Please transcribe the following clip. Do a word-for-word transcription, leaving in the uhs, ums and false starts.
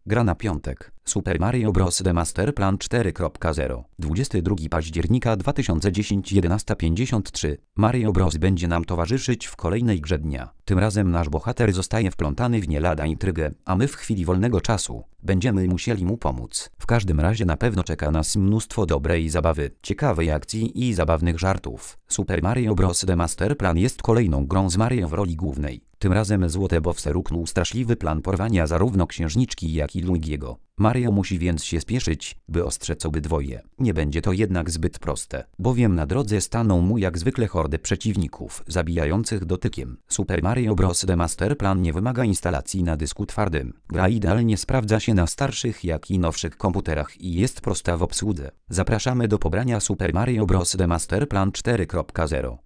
Gra na piątek. Super Mario Bros. The Master Plan cztery kropka zero. dwudziestego drugiego października dwa tysiące dziesiątego, jedenasta pięćdziesiąt trzy. Mario Bros. Będzie nam towarzyszyć w kolejnej grze dnia. Tym razem nasz bohater zostaje wplątany w nie lada intrygę, a my w chwili wolnego czasu będziemy musieli mu pomóc. W każdym razie na pewno czeka nas mnóstwo dobrej zabawy, ciekawej akcji i zabawnych żartów. Super Mario Bros. The Master Plan jest kolejną grą z Mario w roli głównej. Tym razem złote bowse ruknął straszliwy plan porwania zarówno księżniczki, jak i Luigiego. Mario musi więc się spieszyć, by ostrzec obydwoje. Nie będzie to jednak zbyt proste, bowiem na drodze staną mu jak zwykle hordy przeciwników, zabijających dotykiem. Super Mario Bros. The Master Plan nie wymaga instalacji na dysku twardym. Gra idealnie sprawdza się na starszych, jak i nowszych komputerach i jest prosta w obsłudze. Zapraszamy do pobrania Super Mario Bros. The Master Plan cztery kropka zero.